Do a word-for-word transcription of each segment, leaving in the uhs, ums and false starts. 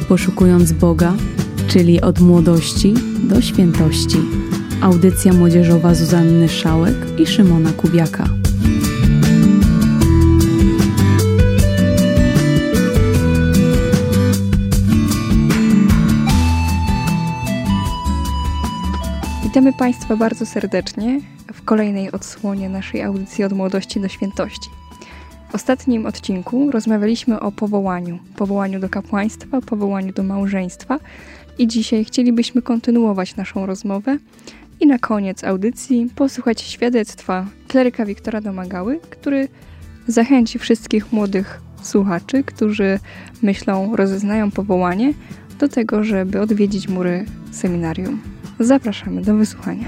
Poszukując Boga, czyli od młodości do świętości. Audycja młodzieżowa Zuzanny Szałek i Szymona Kubiaka. Witamy Państwa bardzo serdecznie w kolejnej odsłonie naszej audycji Od młodości do świętości. W ostatnim odcinku rozmawialiśmy o powołaniu, powołaniu do kapłaństwa, powołaniu do małżeństwa i dzisiaj chcielibyśmy kontynuować naszą rozmowę i na koniec audycji posłuchać świadectwa kleryka Wiktora Domagały, który zachęci wszystkich młodych słuchaczy, którzy myślą, rozeznają powołanie, do tego, żeby odwiedzić mury seminarium. Zapraszamy do wysłuchania.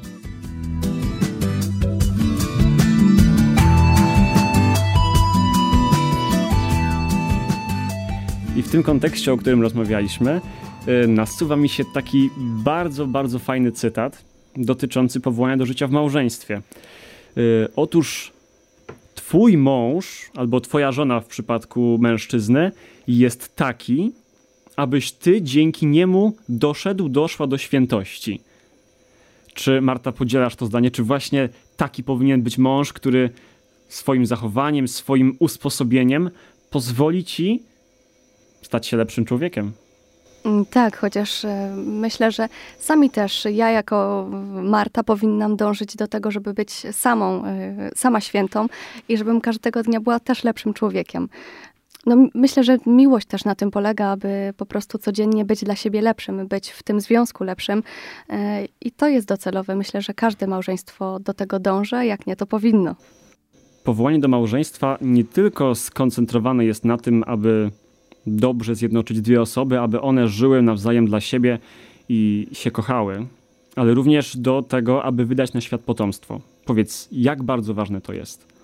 I w tym kontekście, o którym rozmawialiśmy, nasuwa mi się taki bardzo, bardzo fajny cytat dotyczący powołania do życia w małżeństwie. Otóż twój mąż albo twoja żona w przypadku mężczyzny jest taki, abyś ty dzięki niemu doszedł, doszła do świętości. Czy, Marta, podzielasz to zdanie? Czy właśnie taki powinien być mąż, który swoim zachowaniem, swoim usposobieniem pozwoli ci stać się lepszym człowiekiem? Tak, chociaż myślę, że sami też, ja jako Marta powinnam dążyć do tego, żeby być samą, sama świętą i żebym każdego dnia była też lepszym człowiekiem. No, myślę, że miłość też na tym polega, aby po prostu codziennie być dla siebie lepszym, być w tym związku lepszym. I to jest docelowe. Myślę, że każde małżeństwo do tego dąży, jak nie, to powinno. Powołanie do małżeństwa nie tylko skoncentrowane jest na tym, aby dobrze zjednoczyć dwie osoby, aby one żyły nawzajem dla siebie i się kochały, ale również do tego, aby wydać na świat potomstwo. Powiedz, jak bardzo ważne to jest?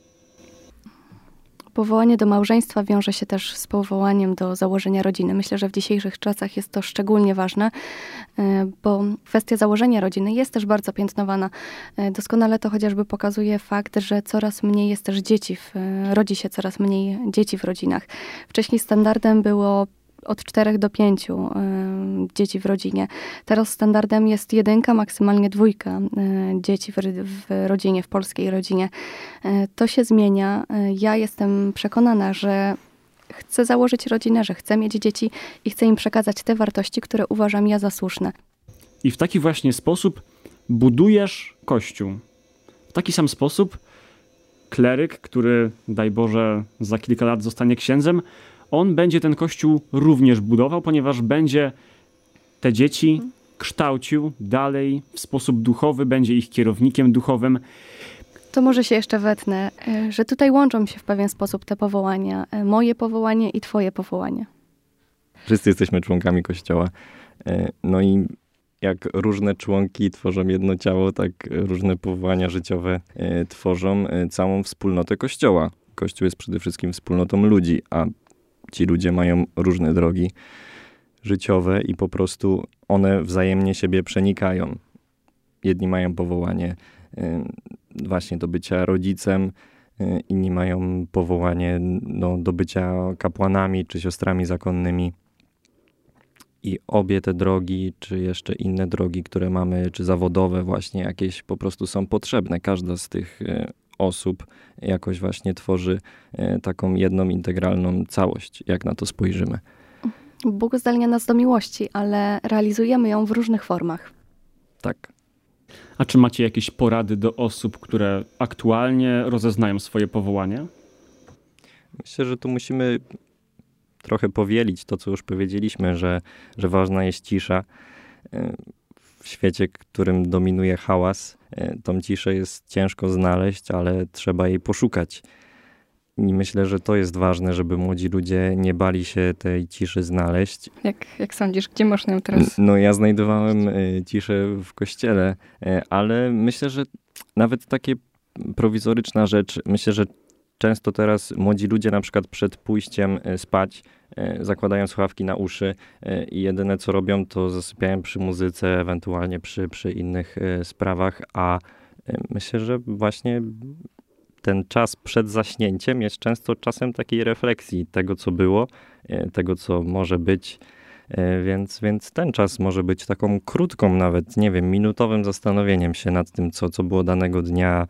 Powołanie do małżeństwa wiąże się też z powołaniem do założenia rodziny. Myślę, że w dzisiejszych czasach jest to szczególnie ważne, bo kwestia założenia rodziny jest też bardzo piętnowana. Doskonale to chociażby pokazuje fakt, że coraz mniej jest też dzieci, w, rodzi się coraz mniej dzieci w rodzinach. Wcześniej standardem było od czterech do pięciu y, dzieci w rodzinie. Teraz standardem jest jedynka, maksymalnie dwójka y, dzieci w, w rodzinie, w polskiej rodzinie. Y, to się zmienia. Y, ja jestem przekonana, że chcę założyć rodzinę, że chcę mieć dzieci i chcę im przekazać te wartości, które uważam ja za słuszne. I w taki właśnie sposób budujesz Kościół. W taki sam sposób kleryk, który, daj Boże, za kilka lat zostanie księdzem, on będzie ten Kościół również budował, ponieważ będzie te dzieci kształcił dalej w sposób duchowy, będzie ich kierownikiem duchowym. To może się jeszcze wetnę, że tutaj łączą się w pewien sposób te powołania. Moje powołanie i twoje powołanie. Wszyscy jesteśmy członkami Kościoła. No i jak różne członki tworzą jedno ciało, tak różne powołania życiowe tworzą całą wspólnotę Kościoła. Kościół jest przede wszystkim wspólnotą ludzi, a ci ludzie mają różne drogi życiowe i po prostu one wzajemnie siebie przenikają. Jedni mają powołanie y, właśnie do bycia rodzicem, y, inni mają powołanie no, do bycia kapłanami czy siostrami zakonnymi. I obie te drogi, czy jeszcze inne drogi, które mamy, czy zawodowe właśnie jakieś po prostu są potrzebne. Każda z tych y, osób jakoś właśnie tworzy e, taką jedną integralną całość, jak na to spojrzymy. Bóg zdalnia nas do miłości, ale realizujemy ją w różnych formach. Tak. A czy macie jakieś porady do osób, które aktualnie rozeznają swoje powołanie? Myślę, że tu musimy trochę powielić to, co już powiedzieliśmy, że, że ważna jest cisza. W świecie, w którym dominuje hałas, tą ciszę jest ciężko znaleźć, ale trzeba jej poszukać. I myślę, że to jest ważne, żeby młodzi ludzie nie bali się tej ciszy znaleźć. Jak, jak sądzisz, gdzie można ją teraz? No ja znajdowałem ciszę w kościele, ale myślę, że nawet takie prowizoryczna rzecz, myślę, że często teraz młodzi ludzie na przykład przed pójściem spać zakładają słuchawki na uszy i jedyne co robią, to zasypiają przy muzyce, ewentualnie przy, przy innych sprawach, a myślę, że właśnie ten czas przed zaśnięciem jest często czasem takiej refleksji tego, co było, tego, co może być. Więc, więc ten czas może być taką krótką nawet, nie wiem, minutowym zastanowieniem się nad tym, co, co było danego dnia,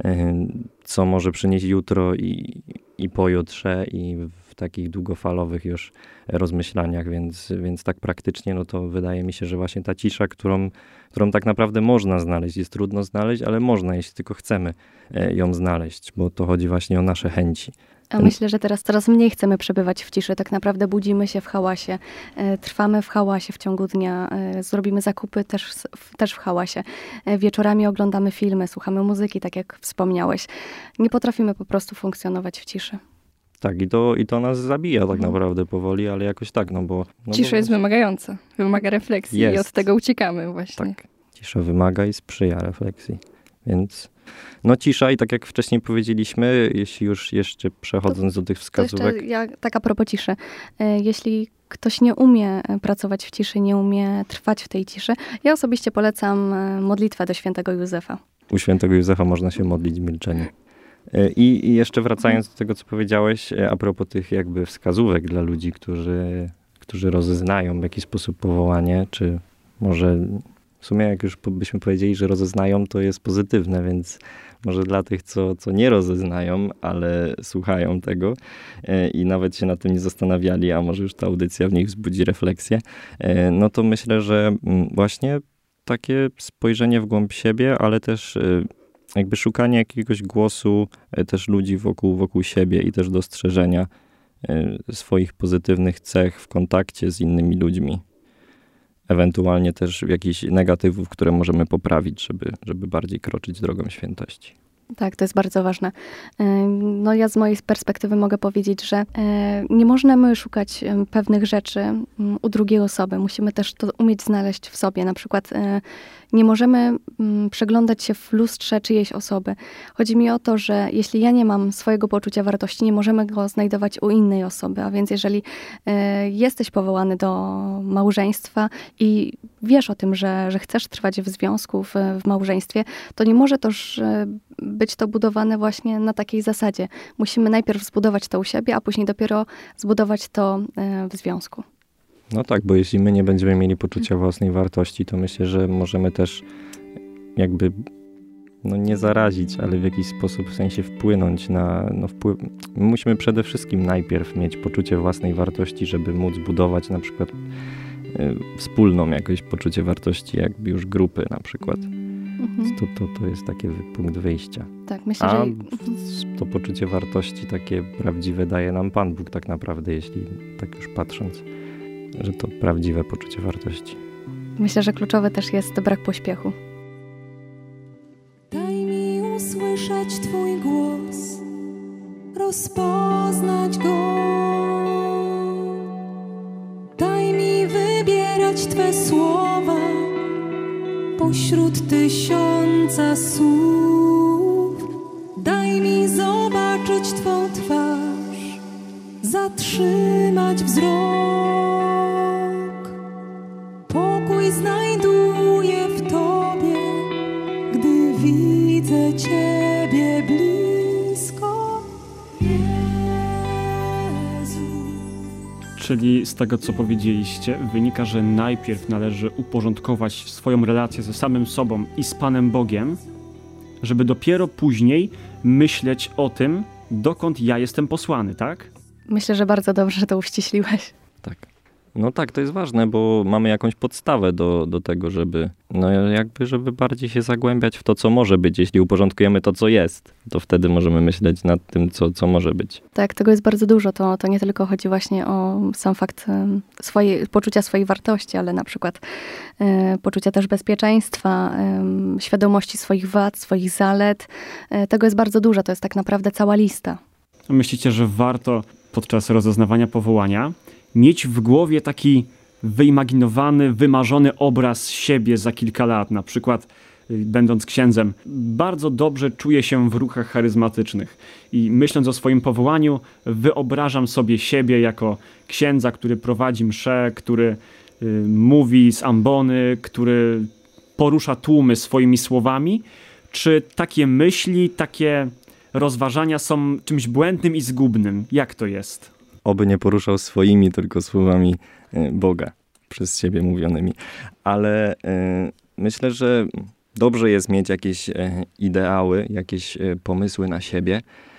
co może przynieść jutro i, i pojutrze i w takich długofalowych już rozmyślaniach, więc, więc tak praktycznie, no to wydaje mi się, że właśnie ta cisza, którą, którą tak naprawdę można znaleźć, jest trudno znaleźć, ale można, jeśli tylko chcemy ją znaleźć, bo to chodzi właśnie o nasze chęci. A myślę, że teraz coraz mniej chcemy przebywać w ciszy. Tak naprawdę budzimy się w hałasie, e, trwamy w hałasie w ciągu dnia, e, zrobimy zakupy też, też w hałasie. E, wieczorami oglądamy filmy, słuchamy muzyki, tak jak wspomniałeś. Nie potrafimy po prostu funkcjonować w ciszy. Tak, i to, i to nas zabija tak naprawdę powoli, ale jakoś tak, no bo... No Cisza bo... jest wymagająca, wymaga refleksji jest. I od tego uciekamy właśnie. Tak, cisza wymaga i sprzyja refleksji, więc... No cisza i tak jak wcześniej powiedzieliśmy, jeśli już jeszcze przechodząc to, do tych wskazówek... To jeszcze ja, tak a propos ciszy. Jeśli ktoś nie umie pracować w ciszy, nie umie trwać w tej ciszy, ja osobiście polecam modlitwę do świętego Józefa. U świętego Józefa można się modlić w milczeniu. I, I jeszcze wracając do tego, co powiedziałeś, a propos tych jakby wskazówek dla ludzi, którzy, którzy rozeznają w jakiś sposób powołanie, czy może... W sumie jak już byśmy powiedzieli, że rozeznają, to jest pozytywne, więc może dla tych, co, co nie rozeznają, ale słuchają tego e, i nawet się nad tym nie zastanawiali, a może już ta audycja w nich wzbudzi refleksję, e, no to myślę, że m, właśnie takie spojrzenie w głąb siebie, ale też e, jakby szukanie jakiegoś głosu e, też ludzi wokół, wokół siebie i też dostrzeżenia e, swoich pozytywnych cech w kontakcie z innymi ludźmi. Ewentualnie też jakichś negatywów, które możemy poprawić, żeby, żeby bardziej kroczyć drogą świętości. Tak, to jest bardzo ważne. No ja z mojej perspektywy mogę powiedzieć, że nie możemy szukać pewnych rzeczy u drugiej osoby. Musimy też to umieć znaleźć w sobie. Na przykład nie możemy przeglądać się w lustrze czyjejś osoby. Chodzi mi o to, że jeśli ja nie mam swojego poczucia wartości, nie możemy go znajdować u innej osoby. A więc jeżeli jesteś powołany do małżeństwa i wiesz o tym, że, że chcesz trwać w związku, w, w małżeństwie, to nie może też być to budowane właśnie na takiej zasadzie. Musimy najpierw zbudować to u siebie, a później dopiero zbudować to w związku. No tak, bo jeśli my nie będziemy mieli poczucia własnej wartości, to myślę, że możemy też jakby no nie zarazić, ale w jakiś sposób w sensie wpłynąć na... No wpływ... Musimy przede wszystkim najpierw mieć poczucie własnej wartości, żeby móc budować na przykład y, wspólną jakoś poczucie wartości, jakby już grupy na przykład. Mhm. To, to, to jest taki punkt wyjścia. Tak, myślę, A że... to poczucie wartości takie prawdziwe daje nam Pan Bóg tak naprawdę, jeśli tak już patrząc, że to prawdziwe poczucie wartości. Myślę, że kluczowy też jest brak pośpiechu. Daj mi usłyszeć Twój głos, rozpoznać go. Daj mi wybierać Twe słowa pośród tysiąca słów. Daj mi zobaczyć Twą twarz, zatrzymać wzrok. Pokój znajduję w Tobie, gdy widzę Ciebie blisko. Jezu. Czyli z tego, co powiedzieliście, wynika, że najpierw należy uporządkować swoją relację ze samym sobą i z Panem Bogiem, żeby dopiero później myśleć o tym, dokąd ja jestem posłany, tak? Myślę, że bardzo dobrze, że to uściśliłeś. Tak. No tak, to jest ważne, bo mamy jakąś podstawę do, do tego, żeby, no jakby, żeby bardziej się zagłębiać w to, co może być. Jeśli uporządkujemy to, co jest, to wtedy możemy myśleć nad tym, co, co może być. Tak, tego jest bardzo dużo. To, to nie tylko chodzi właśnie o sam fakt um, swojej, poczucia swojej wartości, ale na przykład um, poczucia też bezpieczeństwa, um, świadomości swoich wad, swoich zalet. Um, tego jest bardzo dużo. To jest tak naprawdę cała lista. Myślicie, że warto podczas rozeznawania powołania mieć w głowie taki wyimaginowany, wymarzony obraz siebie za kilka lat, na przykład będąc księdzem, bardzo dobrze czuję się w ruchach charyzmatycznych i myśląc o swoim powołaniu, wyobrażam sobie siebie jako księdza, który prowadzi mszę, który y, mówi z ambony, który porusza tłumy swoimi słowami. Czy takie myśli, takie rozważania są czymś błędnym i zgubnym. Jak to jest? Oby nie poruszał swoimi tylko słowami Boga, przez siebie mówionymi. Ale y, myślę, że dobrze jest mieć jakieś ideały, jakieś pomysły na siebie,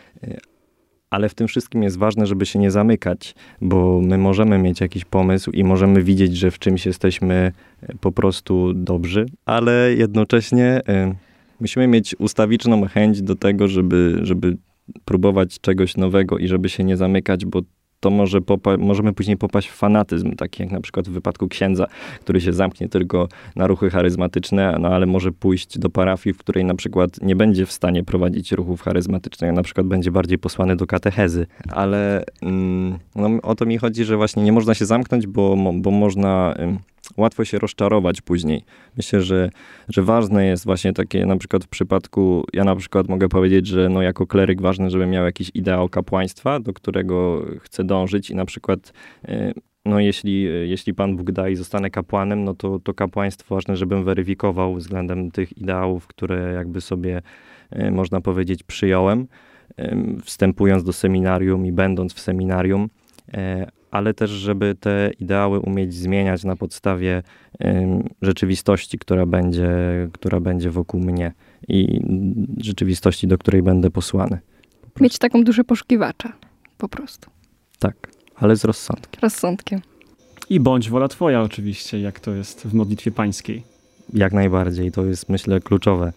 ale w tym wszystkim jest ważne, żeby się nie zamykać, bo my możemy mieć jakiś pomysł i możemy widzieć, że w czymś jesteśmy po prostu dobrzy, ale jednocześnie musimy mieć ustawiczną chęć do tego, żeby, żeby próbować czegoś nowego i żeby się nie zamykać, bo to może popa- możemy później popaść w fanatyzm, taki jak na przykład w wypadku księdza, który się zamknie tylko na ruchy charyzmatyczne, no ale może pójść do parafii, w której na przykład nie będzie w stanie prowadzić ruchów charyzmatycznych, na przykład będzie bardziej posłany do katechezy. Ale mm, no, o to mi chodzi, że właśnie nie można się zamknąć, bo, bo można... Ym, łatwo się rozczarować później. Myślę, że, że ważne jest właśnie takie, na przykład w przypadku, ja na przykład mogę powiedzieć, że no jako kleryk ważne, żebym miał jakiś ideał kapłaństwa, do którego chcę dążyć i na przykład no jeśli, jeśli Pan Bóg da i zostanę kapłanem, no to, to kapłaństwo ważne, żebym weryfikował względem tych ideałów, które jakby sobie można powiedzieć przyjąłem, wstępując do seminarium i będąc w seminarium, ale też, żeby te ideały umieć zmieniać na podstawie um, rzeczywistości, która będzie, która będzie wokół mnie i rzeczywistości, do której będę posłany. Mieć taką duszę poszukiwacza, po prostu. Tak, ale z rozsądkiem. Rozsądkiem. I bądź wola Twoja oczywiście, jak to jest w modlitwie pańskiej. Jak najbardziej, to jest myślę kluczowe,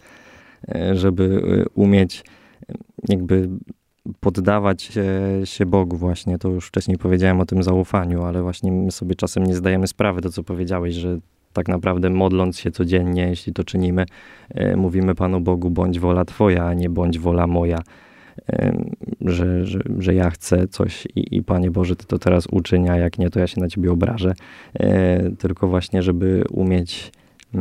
żeby umieć jakby poddawać się, się Bogu właśnie. To już wcześniej powiedziałem o tym zaufaniu, ale właśnie my sobie czasem nie zdajemy sprawy, to co powiedziałeś, że tak naprawdę modląc się codziennie, jeśli to czynimy, e, mówimy Panu Bogu, bądź wola Twoja, a nie bądź wola moja. E, że, że, że ja chcę coś i, i Panie Boże, Ty to teraz uczyń, a jak nie, to ja się na Ciebie obrażę. E, tylko właśnie, żeby umieć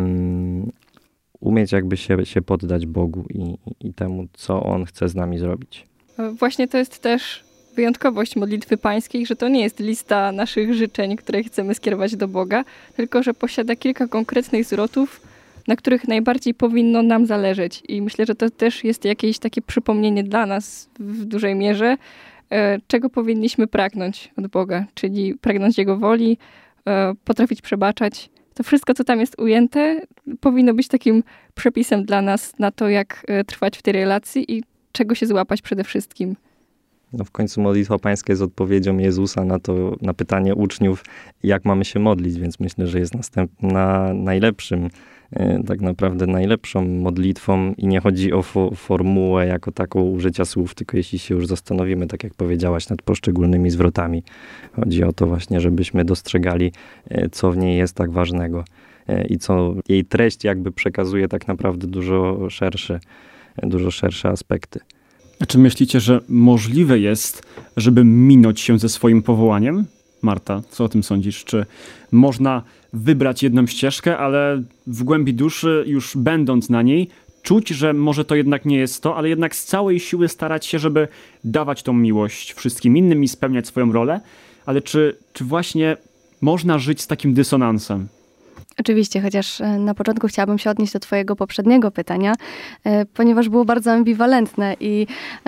mm, umieć jakby się, się poddać Bogu i, i temu, co On chce z nami zrobić. Właśnie to jest też wyjątkowość modlitwy pańskiej, że to nie jest lista naszych życzeń, które chcemy skierować do Boga, tylko że posiada kilka konkretnych zwrotów, na których najbardziej powinno nam zależeć. I myślę, że to też jest jakieś takie przypomnienie dla nas w dużej mierze, czego powinniśmy pragnąć od Boga, czyli pragnąć Jego woli, potrafić przebaczać. To wszystko, co tam jest ujęte, powinno być takim przepisem dla nas na to, jak trwać w tej relacji i czego się złapać przede wszystkim. No w końcu modlitwa pańska jest odpowiedzią Jezusa na to, na pytanie uczniów, jak mamy się modlić, więc myślę, że jest następna, najlepszym, e, tak naprawdę najlepszą modlitwą i nie chodzi o fo, formułę jako taką użycia słów, tylko jeśli się już zastanowimy, tak jak powiedziałaś, nad poszczególnymi zwrotami. Chodzi o to właśnie, żebyśmy dostrzegali, e, co w niej jest tak ważnego e, i co jej treść jakby przekazuje tak naprawdę dużo szersze, dużo szersze aspekty. A czy myślicie, że możliwe jest, żeby minąć się ze swoim powołaniem? Marta, co o tym sądzisz? Czy można wybrać jedną ścieżkę, ale w głębi duszy, już będąc na niej, czuć, że może to jednak nie jest to, ale jednak z całej siły starać się, żeby dawać tą miłość wszystkim innym i spełniać swoją rolę? Ale czy, czy właśnie można żyć z takim dysonansem? Oczywiście, chociaż na początku chciałabym się odnieść do twojego poprzedniego pytania, ponieważ było bardzo ambiwalentne i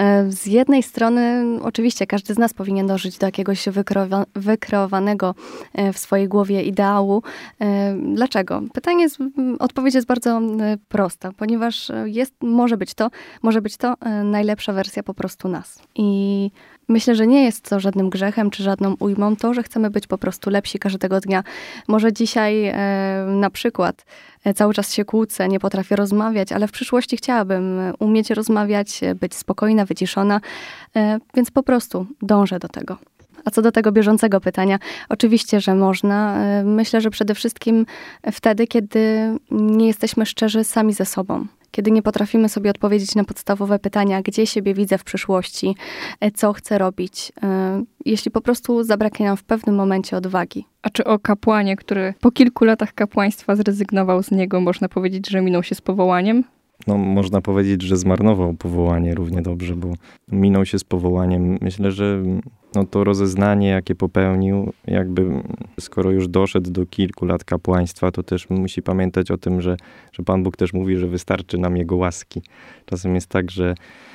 z jednej strony oczywiście każdy z nas powinien dążyć do jakiegoś wykreowa- wykreowanego w swojej głowie ideału. Dlaczego? Pytanie jest, odpowiedź jest bardzo prosta, ponieważ jest, może być to, może być to najlepsza wersja po prostu nas. I myślę, że nie jest to żadnym grzechem czy żadną ujmą to, że chcemy być po prostu lepsi każdego dnia. Może dzisiaj e, na przykład e, cały czas się kłócę, nie potrafię rozmawiać, ale w przyszłości chciałabym umieć rozmawiać, być spokojna, wyciszona, e, więc po prostu dążę do tego. A co do tego bieżącego pytania, oczywiście, że można. E, myślę, że przede wszystkim wtedy, kiedy nie jesteśmy szczerzy sami ze sobą. Kiedy nie potrafimy sobie odpowiedzieć na podstawowe pytania, gdzie siebie widzę w przyszłości, co chcę robić, jeśli po prostu zabraknie nam w pewnym momencie odwagi. A czy o kapłanie, który po kilku latach kapłaństwa zrezygnował z niego, można powiedzieć, że minął się z powołaniem? No, można powiedzieć, że zmarnował powołanie równie dobrze, bo minął się z powołaniem. Myślę, że no to rozeznanie, jakie popełnił, jakby skoro już doszedł do kilku lat kapłaństwa, to też musi pamiętać o tym, że, że Pan Bóg też mówi, że wystarczy nam Jego łaski. Czasem jest tak, że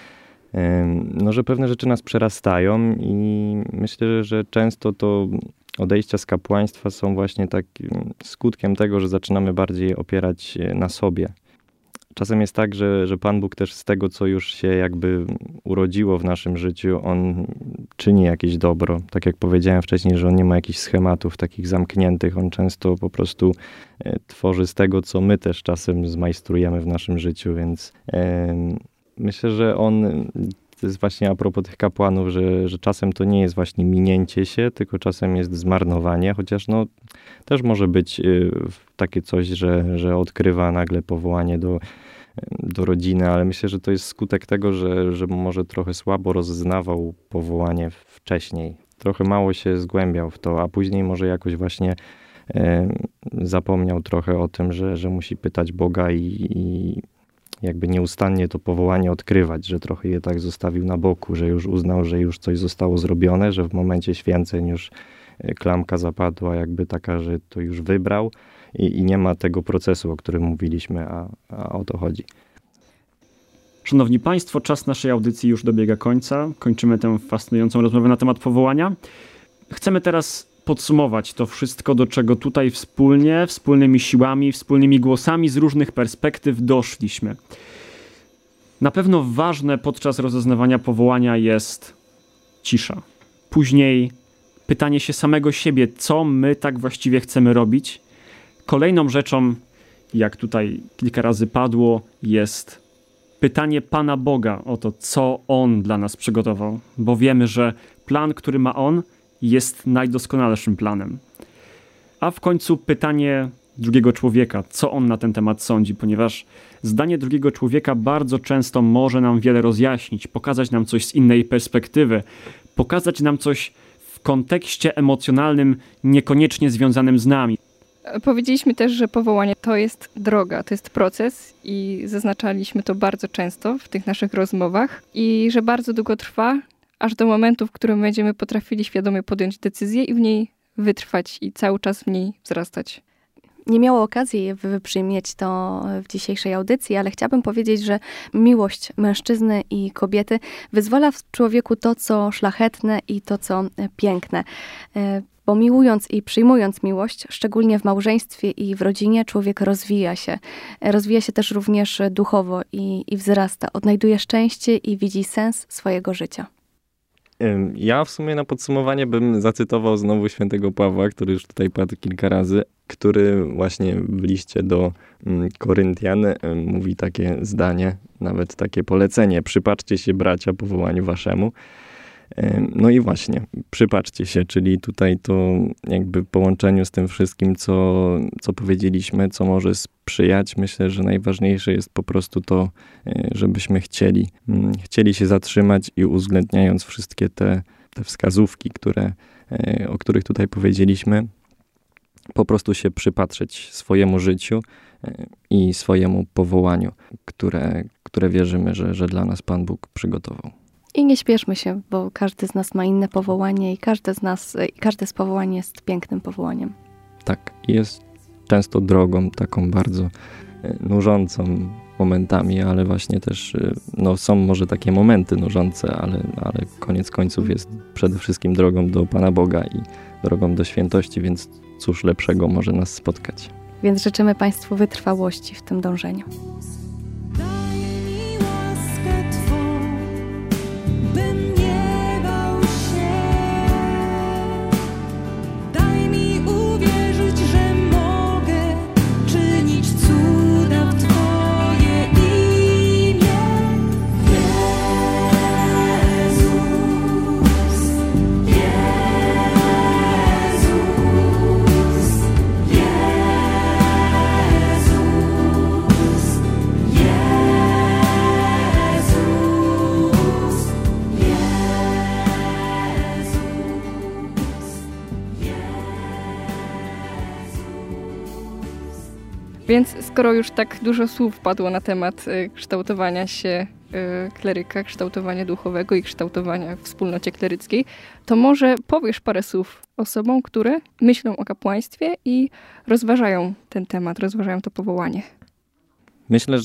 no, że pewne rzeczy nas przerastają i myślę, że często to odejścia z kapłaństwa są właśnie takim skutkiem tego, że zaczynamy bardziej opierać na sobie. Czasem jest tak, że, że Pan Bóg też z tego, co już się jakby urodziło w naszym życiu, On czyni jakieś dobro. Tak jak powiedziałem wcześniej, że On nie ma jakichś schematów takich zamkniętych. On często po prostu e, tworzy z tego, co my też czasem zmajstrujemy w naszym życiu, więc e, myślę, że On... To jest właśnie a propos tych kapłanów, że, że czasem to nie jest właśnie minięcie się, tylko czasem jest zmarnowanie, chociaż no też może być y, takie coś, że, że odkrywa nagle powołanie do, do rodziny, ale myślę, że to jest skutek tego, że, że może trochę słabo rozznawał powołanie wcześniej. Trochę mało się zgłębiał w to, a później może jakoś właśnie y, zapomniał trochę o tym, że, że musi pytać Boga i, i jakby nieustannie to powołanie odkrywać, że trochę je tak zostawił na boku, że już uznał, że już coś zostało zrobione, że w momencie święceń już klamka zapadła jakby taka, że to już wybrał i, i nie ma tego procesu, o którym mówiliśmy, a, a o to chodzi. Szanowni Państwo, czas naszej audycji już dobiega końca. Kończymy tę fascynującą rozmowę na temat powołania. Chcemy teraz podsumować to wszystko, do czego tutaj wspólnie, wspólnymi siłami, wspólnymi głosami z różnych perspektyw doszliśmy. Na pewno ważne podczas rozeznawania powołania jest cisza. Później pytanie się samego siebie, co my tak właściwie chcemy robić. Kolejną rzeczą, jak tutaj kilka razy padło, jest pytanie Pana Boga o to, co On dla nas przygotował. Bo wiemy, że plan, który ma On, jest najdoskonalszym planem. A w końcu pytanie drugiego człowieka, co on na ten temat sądzi, ponieważ zdanie drugiego człowieka bardzo często może nam wiele rozjaśnić, pokazać nam coś z innej perspektywy, pokazać nam coś w kontekście emocjonalnym niekoniecznie związanym z nami. Powiedzieliśmy też, że powołanie to jest droga, to jest proces i zaznaczaliśmy to bardzo często w tych naszych rozmowach i że bardzo długo trwa, aż do momentu, w którym będziemy potrafili świadomie podjąć decyzję i w niej wytrwać i cały czas w niej wzrastać. Nie miało okazji wybrzmieć to w dzisiejszej audycji, ale chciałabym powiedzieć, że miłość mężczyzny i kobiety wyzwala w człowieku to, co szlachetne i to, co piękne. Bo miłując i przyjmując miłość, szczególnie w małżeństwie i w rodzinie, człowiek rozwija się. Rozwija się też również duchowo i, i wzrasta. Odnajduje szczęście i widzi sens swojego życia. Ja w sumie na podsumowanie bym zacytował znowu świętego Pawła, który już tutaj padł kilka razy, który właśnie w liście do Koryntian mówi takie zdanie, nawet takie polecenie: przypatrzcie się, bracia, powołaniu waszemu. No i właśnie, przypatrzcie się, czyli tutaj to jakby w połączeniu z tym wszystkim, co, co powiedzieliśmy, co może sprzyjać, myślę, że najważniejsze jest po prostu to, żebyśmy chcieli, chcieli się zatrzymać i uwzględniając wszystkie te, te wskazówki, które, o których tutaj powiedzieliśmy, po prostu się przypatrzeć swojemu życiu i swojemu powołaniu, które, które wierzymy, że, że dla nas Pan Bóg przygotował. I nie śpieszmy się, bo każdy z nas ma inne powołanie i każdy z nas, każde z powołań jest pięknym powołaniem. Tak, jest często drogą taką bardzo nużącą momentami, ale właśnie też no, są może takie momenty nużące, ale, ale koniec końców jest przede wszystkim drogą do Pana Boga i drogą do świętości, więc cóż lepszego może nas spotkać. Więc życzymy Państwu wytrwałości w tym dążeniu. Więc skoro już tak dużo słów padło na temat y, kształtowania się y, kleryka, kształtowania duchowego i kształtowania w wspólnocie kleryckiej, to może powiesz parę słów osobom, które myślą o kapłaństwie i rozważają ten temat, rozważają to powołanie. Myślę, że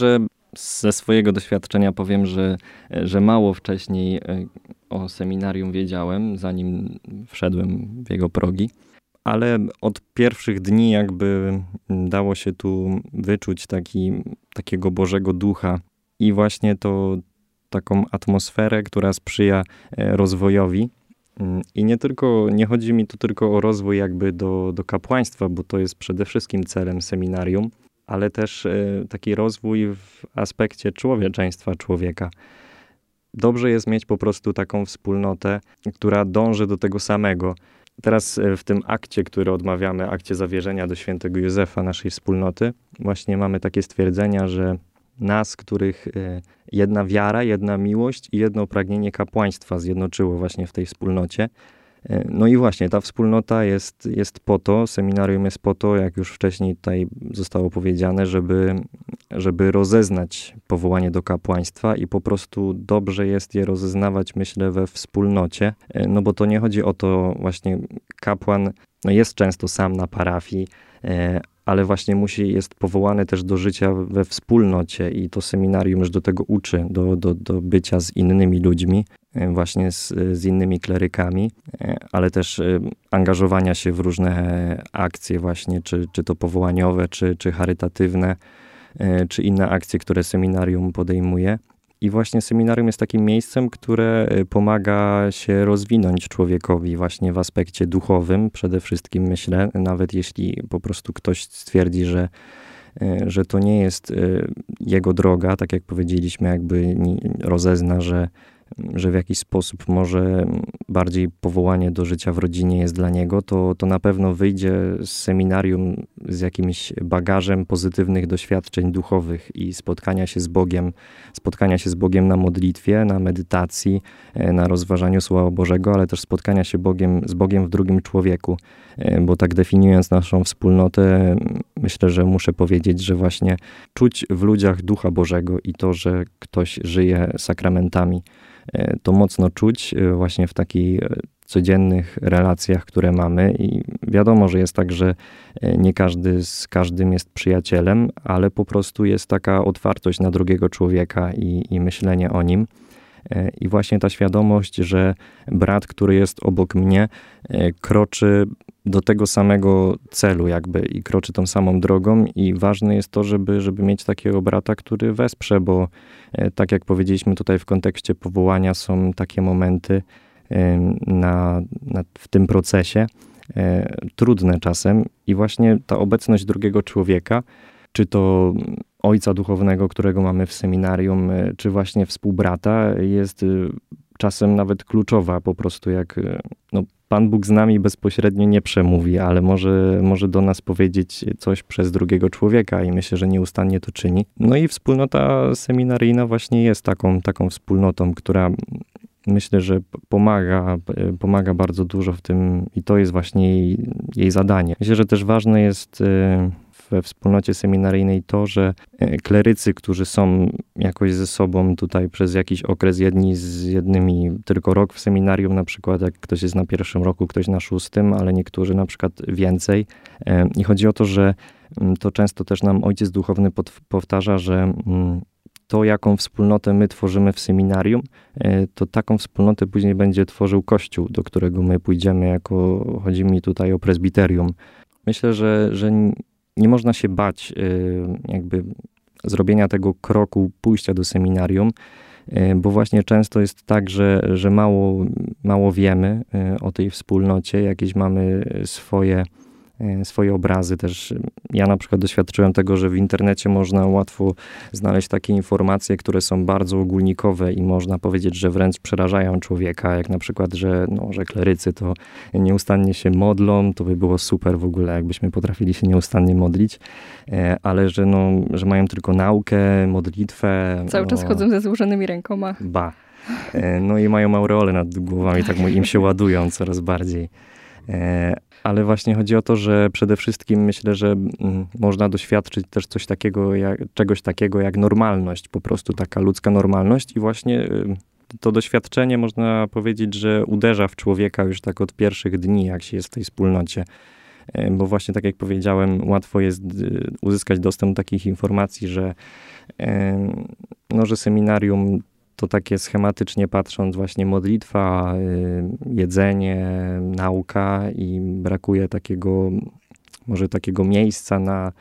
Ze swojego doświadczenia powiem, że, że mało wcześniej o seminarium wiedziałem, zanim wszedłem w jego progi. Ale od pierwszych dni jakby dało się tu wyczuć taki, takiego Bożego Ducha i właśnie to taką atmosferę, która sprzyja rozwojowi. I nie tylko, nie chodzi mi tu tylko o rozwój jakby do, do kapłaństwa, bo to jest przede wszystkim celem seminarium, ale też taki rozwój w aspekcie człowieczeństwa człowieka. Dobrze jest mieć po prostu taką wspólnotę, która dąży do tego samego. Teraz w tym akcie, który odmawiamy, akcie zawierzenia do świętego Józefa, naszej wspólnoty, właśnie mamy takie stwierdzenia, że nas, których jedna wiara, jedna miłość i jedno pragnienie kapłaństwa zjednoczyło właśnie w tej wspólnocie. No i właśnie ta wspólnota jest, jest po to, seminarium jest po to, jak już wcześniej tutaj zostało powiedziane, żeby, żeby rozeznać powołanie do kapłaństwa i po prostu dobrze jest je rozeznawać, myślę, we wspólnocie, no bo to nie chodzi o to właśnie, kapłan no jest często sam na parafii, ale właśnie musi, jest powołany też do życia we wspólnocie i to seminarium już do tego uczy, do, do, do bycia z innymi ludźmi, właśnie z, z innymi klerykami, ale też angażowania się w różne akcje właśnie, czy, czy to powołaniowe, czy, czy charytatywne, czy inne akcje, które seminarium podejmuje. I właśnie seminarium jest takim miejscem, które pomaga się rozwinąć człowiekowi właśnie w aspekcie duchowym przede wszystkim, myślę, nawet jeśli po prostu ktoś stwierdzi, że, że to nie jest jego droga, tak jak powiedzieliśmy, jakby rozezna, że, że w jakiś sposób może bardziej powołanie do życia w rodzinie jest dla niego, to, to na pewno wyjdzie z seminarium z jakimś bagażem pozytywnych doświadczeń duchowych i spotkania się z Bogiem, spotkania się z Bogiem na modlitwie, na medytacji, na rozważaniu Słowa Bożego, ale też spotkania się Bogiem, z Bogiem w drugim człowieku, bo tak definiując naszą wspólnotę, myślę, że muszę powiedzieć, że właśnie czuć w ludziach Ducha Bożego i to, że ktoś żyje sakramentami, to mocno czuć właśnie w takich codziennych relacjach, które mamy i wiadomo, że jest tak, że nie każdy z każdym jest przyjacielem, ale po prostu jest taka otwartość na drugiego człowieka i, i myślenie o nim. I właśnie ta świadomość, że brat, który jest obok mnie, kroczy do tego samego celu jakby i kroczy tą samą drogą i ważne jest to, żeby, żeby mieć takiego brata, który wesprze, bo tak jak powiedzieliśmy tutaj w kontekście powołania są takie momenty na, na, w tym procesie, trudne czasem i właśnie ta obecność drugiego człowieka, czy to ojca duchownego, którego mamy w seminarium, czy właśnie współbrata, jest czasem nawet kluczowa, po prostu jak no, Pan Bóg z nami bezpośrednio nie przemówi, ale może, może do nas powiedzieć coś przez drugiego człowieka i myślę, że nieustannie to czyni. No i wspólnota seminaryjna właśnie jest taką, taką wspólnotą, która myślę, że pomaga, pomaga bardzo dużo w tym i to jest właśnie jej, jej zadanie. Myślę, że też ważne jest we wspólnocie seminaryjnej to, że klerycy, którzy są jakoś ze sobą tutaj przez jakiś okres, jedni z jednymi tylko rok w seminarium, na przykład jak ktoś jest na pierwszym roku, ktoś na szóstym, ale niektórzy na przykład więcej. I chodzi o to, że to często też nam ojciec duchowny powtarza, że to, jaką wspólnotę my tworzymy w seminarium, to taką wspólnotę później będzie tworzył Kościół, do którego my pójdziemy, jako chodzi mi tutaj o prezbiterium. Myślę, że, że nie można się bać jakby zrobienia tego kroku, pójścia do seminarium, bo właśnie często jest tak, że, że mało, mało wiemy o tej wspólnocie, jakieś mamy swoje swoje obrazy też. Ja na przykład doświadczyłem tego, że w internecie można łatwo znaleźć takie informacje, które są bardzo ogólnikowe i można powiedzieć, że wręcz przerażają człowieka, jak na przykład, że, no, że klerycy to nieustannie się modlą, to by było super w ogóle, jakbyśmy potrafili się nieustannie modlić, ale że, no, że mają tylko naukę, modlitwę. Cały no, czas chodzą ze złożonymi rękoma. Ba. No i mają aureole nad głowami, tak im się ładują coraz bardziej. Ale właśnie chodzi o to, że przede wszystkim myślę, że można doświadczyć też coś takiego, jak, czegoś takiego jak normalność, po prostu taka ludzka normalność i właśnie to doświadczenie można powiedzieć, że uderza w człowieka już tak od pierwszych dni, jak się jest w tej wspólnocie. bo właśnie tak jak powiedziałem, łatwo jest uzyskać dostęp do takich informacji, że, no, że seminarium to takie schematycznie patrząc właśnie modlitwa, jedzenie, nauka i brakuje takiego, może takiego miejsca na,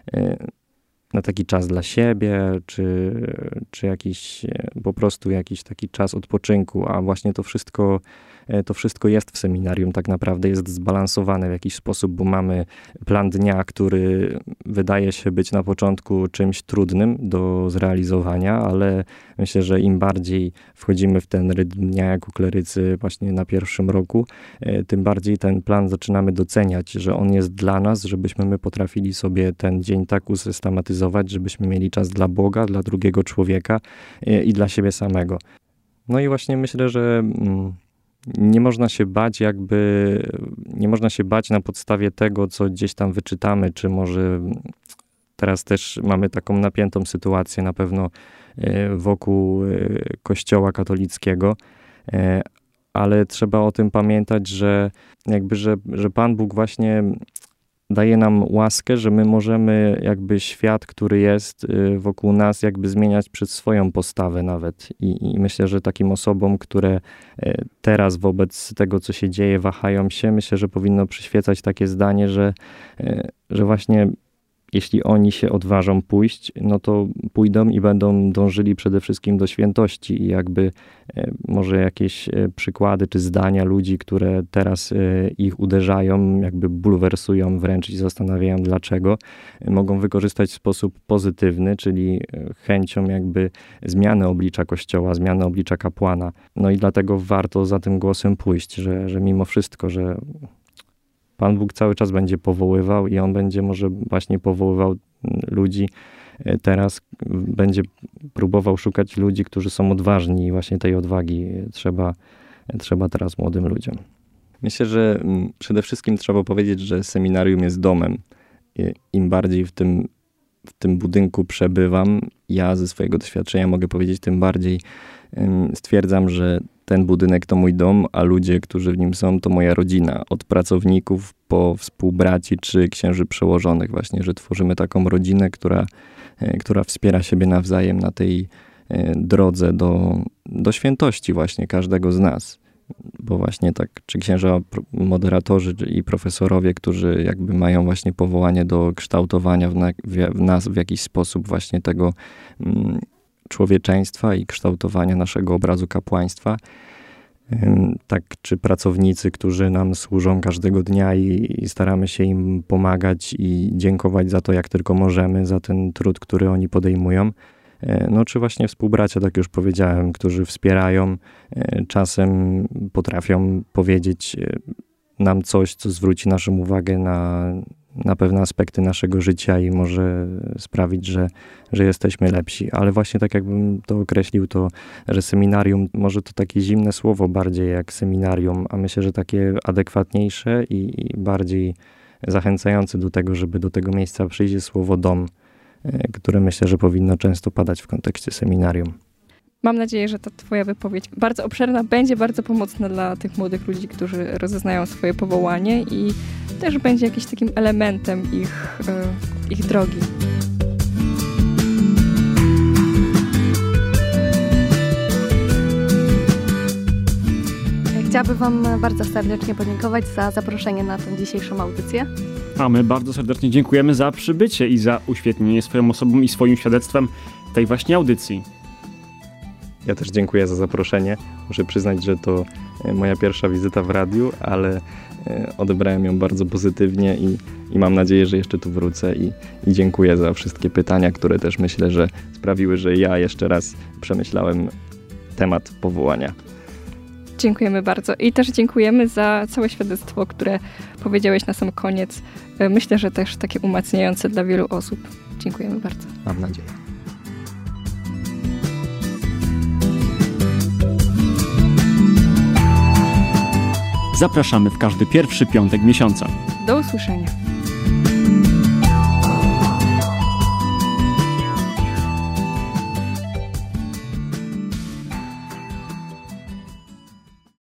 na taki czas dla siebie, czy, czy jakiś, po prostu jakiś taki czas odpoczynku, a właśnie to wszystko To wszystko jest w seminarium, tak naprawdę jest zbalansowane w jakiś sposób, bo mamy plan dnia, który wydaje się być na początku czymś trudnym do zrealizowania, ale myślę, że im bardziej wchodzimy w ten rytm dnia jako klerycy właśnie na pierwszym roku, tym bardziej ten plan zaczynamy doceniać, że on jest dla nas, żebyśmy my potrafili sobie ten dzień tak usystematyzować, żebyśmy mieli czas dla Boga, dla drugiego człowieka i dla siebie samego. No i właśnie myślę, że nie można się bać jakby, nie można się bać na podstawie tego, co gdzieś tam wyczytamy, czy może teraz też mamy taką napiętą sytuację na pewno wokół Kościoła katolickiego, ale trzeba o tym pamiętać, że jakby, że, że Pan Bóg właśnie daje nam łaskę, że my możemy jakby świat, który jest wokół nas, jakby zmieniać przez swoją postawę nawet. I, i myślę, że takim osobom, które teraz wobec tego, co się dzieje, wahają się, myślę, że powinno przyświecać takie zdanie, że, że właśnie jeśli oni się odważą pójść, no to pójdą i będą dążyli przede wszystkim do świętości i jakby e, może jakieś e, przykłady czy zdania ludzi, które teraz e, ich uderzają, jakby bulwersują wręcz i zastanawiają dlaczego, e, mogą wykorzystać w sposób pozytywny, czyli e, chęcią jakby zmiany oblicza Kościoła, zmiany oblicza kapłana. No i dlatego warto za tym głosem pójść, że, że mimo wszystko, że Pan Bóg cały czas będzie powoływał i On będzie może właśnie powoływał ludzi teraz, będzie próbował szukać ludzi, którzy są odważni i właśnie tej odwagi trzeba, trzeba teraz młodym ludziom. Myślę, że przede wszystkim trzeba powiedzieć, że seminarium jest domem. Im bardziej w tym, w tym budynku przebywam, ja ze swojego doświadczenia mogę powiedzieć, tym bardziej stwierdzam, że ten budynek to mój dom, a ludzie, którzy w nim są, to moja rodzina. Od pracowników po współbraci czy księży przełożonych właśnie, że tworzymy taką rodzinę, która, która wspiera siebie nawzajem na tej drodze do, do świętości właśnie każdego z nas. Bo właśnie tak, czy księża moderatorzy i profesorowie, którzy jakby mają właśnie powołanie do kształtowania w, na, w nas w jakiś sposób właśnie tego mm, człowieczeństwa i kształtowania naszego obrazu kapłaństwa. Tak, czy pracownicy, którzy nam służą każdego dnia i, i staramy się im pomagać i dziękować za to, jak tylko możemy, za ten trud, który oni podejmują. No, czy właśnie współbracia, tak już powiedziałem, którzy wspierają, czasem potrafią powiedzieć nam coś, co zwróci naszą uwagę na, na pewne aspekty naszego życia i może sprawić, że, że jesteśmy lepsi. Ale właśnie tak jakbym to określił, to, że seminarium, może to takie zimne słowo bardziej jak seminarium, a myślę, że takie adekwatniejsze i, i bardziej zachęcające do tego, żeby do tego miejsca przyjść jest słowo dom, które myślę, że powinno często padać w kontekście seminarium. Mam nadzieję, że ta twoja wypowiedź bardzo obszerna będzie bardzo pomocna dla tych młodych ludzi, którzy rozeznają swoje powołanie i też będzie jakimś takim elementem ich, ich drogi. Chciałabym wam bardzo serdecznie podziękować za zaproszenie na tę dzisiejszą audycję. A my bardzo serdecznie dziękujemy za przybycie i za uświetnienie swoją osobą i swoim świadectwem tej właśnie audycji. Ja też dziękuję za zaproszenie. Muszę przyznać, że to moja pierwsza wizyta w radiu, ale odebrałem ją bardzo pozytywnie i, i mam nadzieję, że jeszcze tu wrócę i, i dziękuję za wszystkie pytania, które też myślę, że sprawiły, że ja jeszcze raz przemyślałem temat powołania. Dziękujemy bardzo i też dziękujemy za całe świadectwo, które powiedziałeś na sam koniec. Myślę, że też takie umacniające dla wielu osób. Dziękujemy bardzo. Mam nadzieję. Zapraszamy w każdy pierwszy piątek miesiąca. Do usłyszenia.